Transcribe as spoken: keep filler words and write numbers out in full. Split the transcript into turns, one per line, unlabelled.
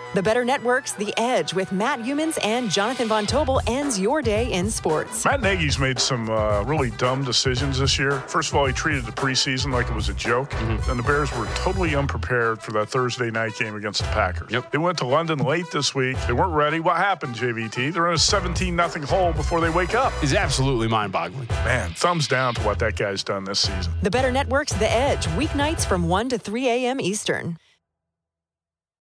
The Better Network's The Edge with Matt Humans and Jonathan Von Tobel ends your day in sports.
Matt Nagy's made some uh, really dumb decisions this year. First of all, he treated the preseason like it was a joke, mm-hmm. and the Bears were totally unprepared for that Thursday night game against the Packers.
Yep.
They went to London late this week. They weren't ready. What happened, J V T? They're in a seventeen nothing hole before they wake up.
It's absolutely mind-boggling.
Man, thumbs down to what that guy's done this season.
The Better Network's The Edge, weeknights from one to three a.m. Eastern.